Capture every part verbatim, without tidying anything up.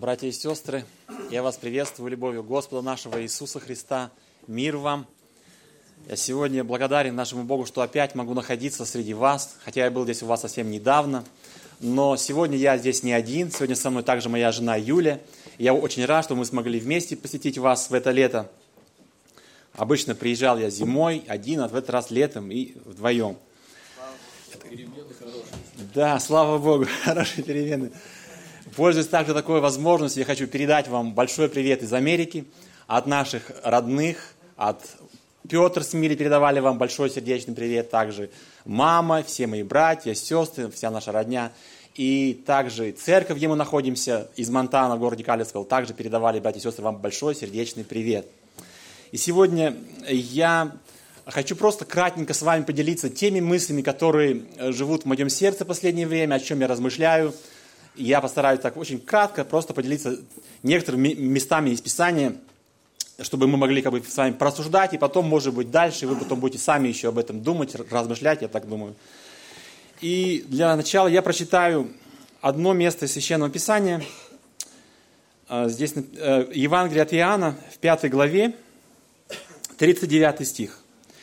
Братья и сестры, я вас приветствую любовью Господа нашего Иисуса Христа. Мир вам. Я сегодня благодарен нашему Богу, что опять могу находиться среди вас, хотя я был здесь у вас совсем недавно. Но сегодня я здесь не один, сегодня со мной также моя жена Юля. Я очень рад, что мы смогли вместе посетить вас в это лето. Обычно приезжал я зимой один, а в этот раз летом и вдвоем. Да, слава Богу, хорошие перемены. Пользуясь также такой возможностью, я хочу передать вам большой привет из Америки, от наших родных, от Петр с Милей передавали вам большой сердечный привет, также мама, все мои братья, сестры, вся наша родня. И также церковь, где мы находимся, из Монтана, в городе Калисвелл, также передавали, братья и сестры, вам большой сердечный привет. И сегодня я хочу просто кратенько с вами поделиться теми мыслями, которые живут в моем сердце в последнее время, о чем я размышляю. Я постараюсь так очень кратко просто поделиться некоторыми местами из Писания, чтобы мы могли как бы с вами просуждать, и потом, может быть, дальше вы потом будете сами еще об этом думать, размышлять, я так думаю. И для начала я прочитаю одно место из Священного Писания. Здесь Евангелие от Иоанна в пятой главе, тридцать девятый стих.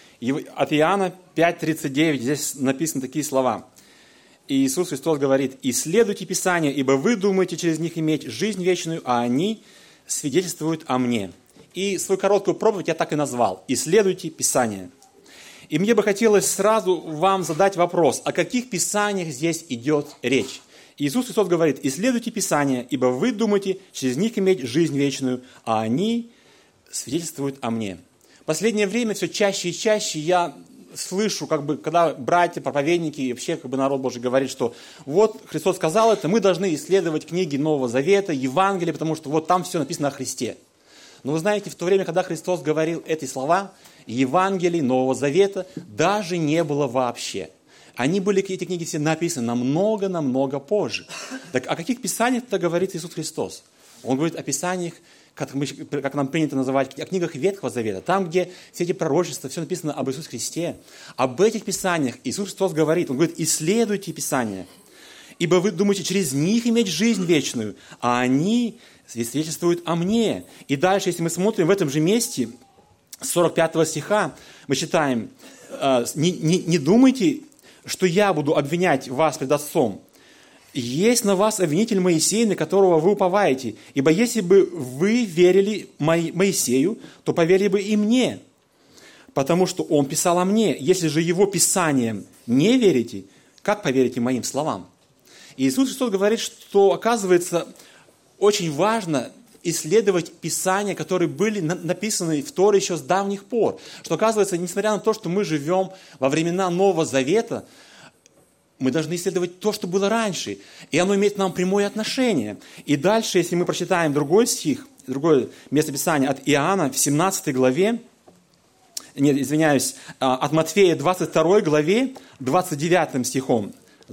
От Иоанна пять тридцать девять, здесь написаны такие слова. И Иисус Христос говорит: «Исследуйте Писания, ибо вы думаете через них иметь жизнь вечную, а они свидетельствуют о мне». И свою короткую проповедь я так и назвал: «Исследуйте Писания». И мне бы хотелось сразу вам задать вопрос: о каких Писаниях здесь идет речь? Иисус Христос говорит: «Исследуйте Писания, ибо вы думаете через них иметь жизнь вечную, а они свидетельствуют о мне». В последнее время все чаще и чаще я слышу, как бы, когда братья, проповедники и вообще как бы народ Божий говорит, что вот Христос сказал это, мы должны исследовать книги Нового Завета, Евангелие, потому что вот там все написано о Христе. Но вы знаете, в то время, когда Христос говорил эти слова, Евангелий Нового Завета даже не было вообще. Они были, эти книги все написаны намного-намного позже. Так о каких писаниях тогда говорит Иисус Христос? Он говорит о писаниях, как, мы, как нам принято называть, о книгах Ветхого Завета, там, где все эти пророчества, все написано об Иисусе Христе. Об этих писаниях Иисус Христос говорит, Он говорит: исследуйте Писания, ибо вы думаете через них иметь жизнь вечную, а они свидетельствуют о мне. И дальше, если мы смотрим в этом же месте, с сорок пятого стиха, мы читаем: не, не, не думайте, что я буду обвинять вас пред Отцом. Есть на вас обвинитель Моисей, на которого вы уповаете. Ибо если бы вы верили Моисею, то поверили бы и мне, потому что он писал о мне. Если же его писанием не верите, как поверите моим словам? И Иисус Христос говорит, что, оказывается, очень важно исследовать Писания, которые были написаны в Торе еще с давних пор. Что, оказывается, несмотря на то, что мы живем во времена Нового Завета, мы должны исследовать то, что было раньше. И оно имеет к нам прямое отношение. И дальше, если мы прочитаем другой стих, другое место Писания от Иоанна в семнадцатой главе, нет, извиняюсь, от Матфея двадцать второй главе, двадцать девятым стихом.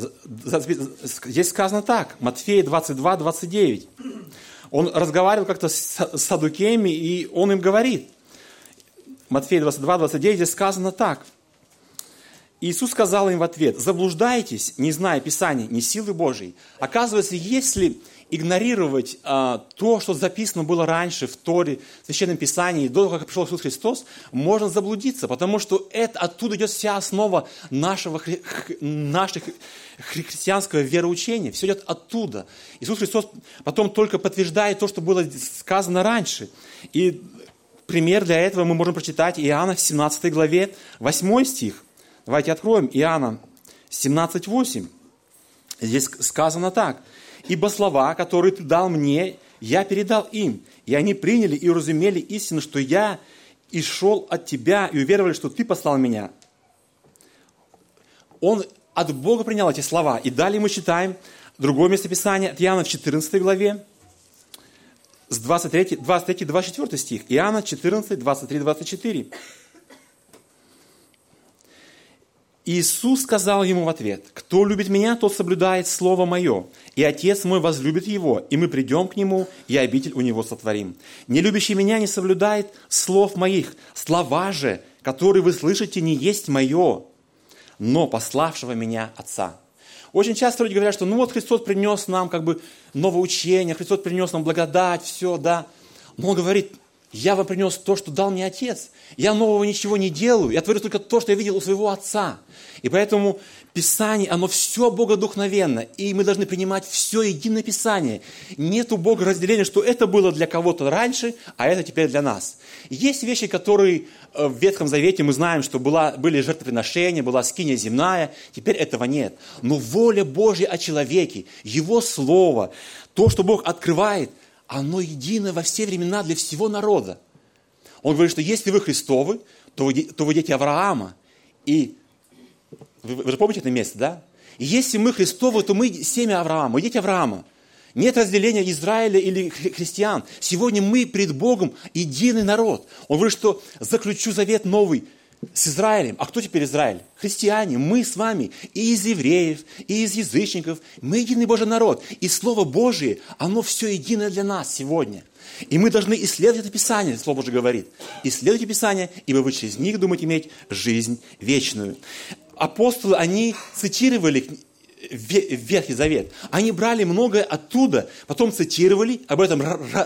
Здесь сказано так, Матфея двадцать два двадцать девять. Он разговаривал как-то с саддукеями, и он им говорит. Матфея двадцать два двадцать девять, здесь сказано так. Иисус сказал им в ответ: «Заблуждаетесь, не зная Писаний, ни силы Божьей». Оказывается, если игнорировать а, то, что записано было раньше в Торе, в Священном Писании, до того, как пришел Иисус Христос, можно заблудиться, потому что это, оттуда идет вся основа нашего, нашего христианского вероучения. Все идет оттуда. Иисус Христос потом только подтверждает то, что было сказано раньше. И пример для этого мы можем прочитать Иоанна в семнадцатой главе, восьмой стих. Давайте откроем Иоанна семнадцать восемь. Здесь сказано так: «Ибо слова, которые ты дал мне, я передал им, и они приняли и уразумели истину, что я и шел от тебя, и уверовали, что ты послал меня». Он от Бога принял эти слова. И далее мы читаем другое местописание от Иоанна в четырнадцатой главе, с двадцать третьего, двадцать третьего, двадцать четвёртый стих. Иоанна четырнадцать, двадцать три, двадцать четыре. Иисус сказал ему в ответ: «Кто любит меня, тот соблюдает слово мое, и Отец мой возлюбит его, и мы придем к нему, и обитель у него сотворим. Не любящий меня не соблюдает слов моих, слова же, которые вы слышите, не есть мое, но пославшего меня Отца». Очень часто люди говорят, что ну вот Христос принес нам как бы новое учение, Христос принес нам благодать, все, да. Но Он говорит, я вам принес то, что дал мне Отец. Я нового ничего не делаю, я творю только то, что я видел у своего Отца. И поэтому Писание, оно все богодухновенно, и мы должны принимать все единое Писание. Нет у Бога разделения, что это было для кого-то раньше, а это теперь для нас. Есть вещи, которые в Ветхом Завете мы знаем, что была, были жертвоприношения, была скиния земная, теперь этого нет. Но воля Божья о человеке, Его Слово, то, что Бог открывает, оно едино во все времена для всего народа. Он говорит, что если вы Христовы, то вы, то вы дети Авраама. И вы, вы же помните это место, да? И если мы Христовы, то мы семя Авраама, мы дети Авраама. Нет разделения Израиля или христиан. Сегодня мы пред Богом единый народ. Он говорит, что заключу завет новый с Израилем. А кто теперь Израиль? Христиане, мы с вами, и из евреев, и из язычников. Мы единый Божий народ. И Слово Божие, оно все единое для нас сегодня. И мы должны исследовать это Писание, Слово Божие говорит. Исследуйте Писание, ибо вы через них думаете иметь жизнь вечную. Апостолы, они цитировали Ветхий Завет. Они брали многое оттуда, потом цитировали, об этом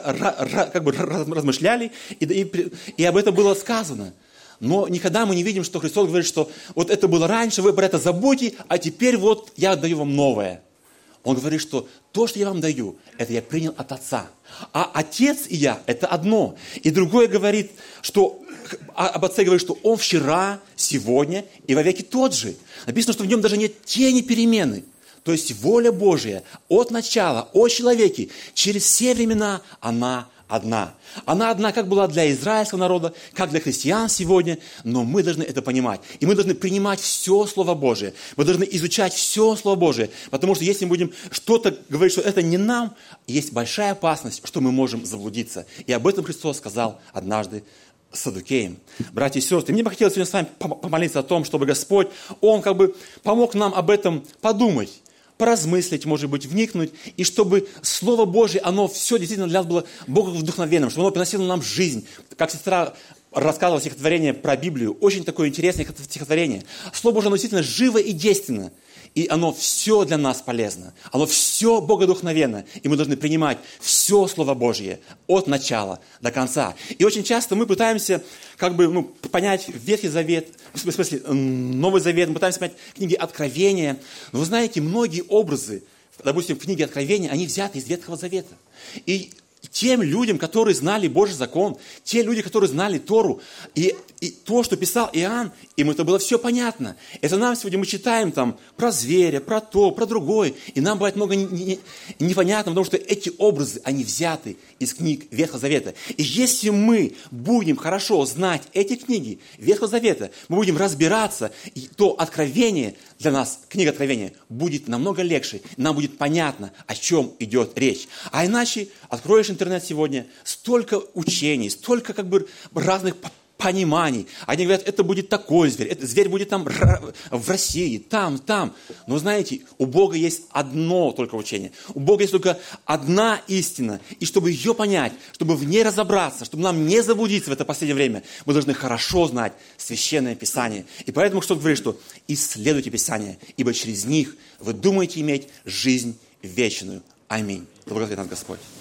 как бы размышляли, и, и, и об этом было сказано. Но никогда мы не видим, что Христос говорит, что вот это было раньше, вы про это забудьте, а теперь вот я даю вам новое. Он говорит, что то, что я вам даю, это я принял от Отца. А Отец и я – это одно. И другое говорит, что об Отце говорит, что Он вчера, сегодня и вовеки тот же. Написано, что в Нем даже нет тени перемены. То есть воля Божья от начала, о человеке, через все времена она одна. Она одна как была для израильского народа, как для христиан сегодня, но мы должны это понимать. И мы должны принимать все Слово Божие. Мы должны изучать все Слово Божие. Потому что если мы будем что-то говорить, что это не нам, есть большая опасность, что мы можем заблудиться. И об этом Христос сказал однажды Саддукеям. Братья и сестры, мне бы хотелось сегодня с вами помолиться о том, чтобы Господь, Он как бы помог нам об этом подумать, поразмыслить, может быть, вникнуть, и чтобы Слово Божие, оно все действительно для нас было Богом вдохновенным, чтобы оно приносило нам жизнь. Как сестра рассказывала стихотворение про Библию, очень такое интересное стихотворение. Слово Божие, оно действительно живо и действенно, и оно все для нас полезно. Оно все богодухновенно, и мы должны принимать все Слово Божье от начала до конца. И очень часто мы пытаемся как бы, ну, понять Ветхий Завет, в смысле Новый Завет, мы пытаемся понять книги Откровения. Но вы знаете, многие образы, допустим, в книге Откровения, они взяты из Ветхого Завета. И тем людям, которые знали Божий закон, те люди, которые знали Тору, и, и то, что писал Иоанн, им это было все понятно. Это нам сегодня мы читаем там про зверя, про то, про другое, и нам бывает много не, не, непонятно, потому что эти образы, они взяты из книг Ветхого Завета. И если мы будем хорошо знать эти книги Ветхого Завета, мы будем разбираться, и то откровение для нас, книга Откровения, будет намного легче, нам будет понятно, о чем идет речь. А иначе откроешь интернет сегодня, столько учений, столько как бы разных пониманий. Они говорят, это будет такой зверь, этот зверь будет там в России, там, там. Но знаете, у Бога есть одно только учение. У Бога есть только одна истина. И чтобы ее понять, чтобы в ней разобраться, чтобы нам не заблудиться в это последнее время, мы должны хорошо знать Священное Писание. И поэтому что говорит, что исследуйте Писание, ибо через них вы думаете иметь жизнь вечную. Аминь. Да благословит нас Господь.